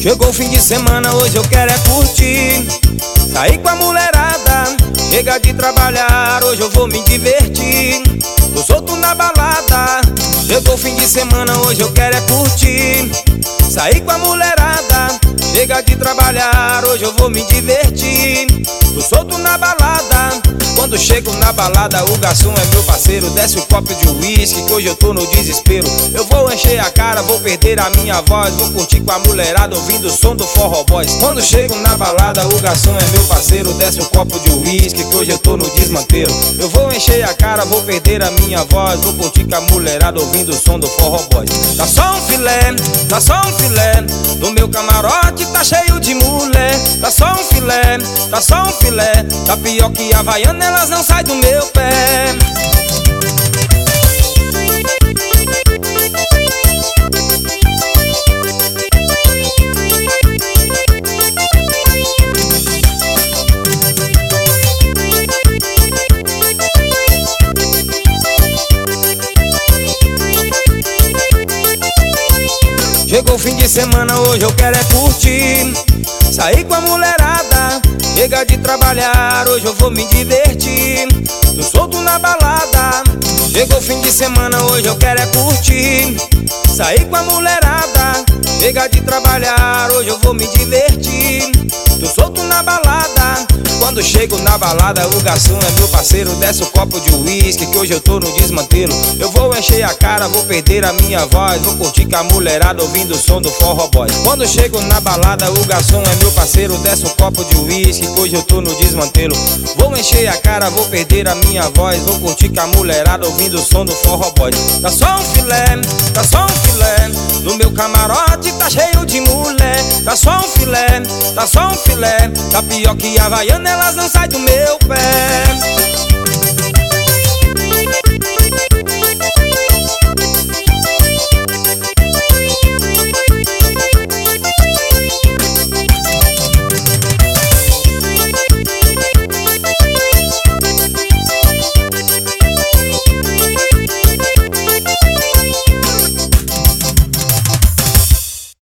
Chegou o fim de semana, hoje eu quero é curtir, sair com a mulherada, chega de trabalhar, hoje eu vou me divertir. Tô solto na balada. Chegou o fim de semana, hoje eu quero é curtir, sair com a mulherada, chega de trabalhar, hoje eu vou me divertir. Tô solto na balada. Quando chego na balada, o garçom é meu parceiro, desce o copo de uísque, que hoje eu tô no desespero. Eu vou encher a cara, vou perder a minha voz, vou curtir com a mulherada ouvindo o som do Forró Boys. Quando chego na balada, o garçom é meu parceiro, desce o copo de uísque, que hoje eu tô no desmantelo. Eu vou encher a cara, vou perder a minha voz, vou curtir com a mulherada ouvindo o som do Forró Boys. Tá só um filé, tá só um filé, no meu camarote tá cheio de mulher. Tá só um filé, tá só um filé, tá pior que a Havaiana, elas não saem do meu pé. Chegou o fim de semana, hoje eu quero é curtir, sair com a mulherada, chega de trabalhar, hoje eu vou me divertir. Tô solto na balada. Chegou o fim de semana, hoje eu quero é curtir, sair com a mulherada, chega de trabalhar, hoje eu vou me divertir. Tô solto na balada. Quando chego na balada, o garçom é meu parceiro, desce o copo de uísque, que hoje eu tô no desmantelo. Eu vou encher a cara, vou perder a minha voz, vou curtir com a mulherada ouvindo o som do Forró Boys. Quando chego na balada, o garçom é meu parceiro, desce o copo de uísque, que hoje eu tô no desmantelo. Vou encher a cara, vou perder a minha voz, vou curtir com a mulherada ouvindo o som do Forró Boys. Tá só um filé, tá só um filé, no meu camarote tá cheio de mulher. Tá só um filé, tá só um filé, tá pior que a Havaiana, elas não saem do meu pé.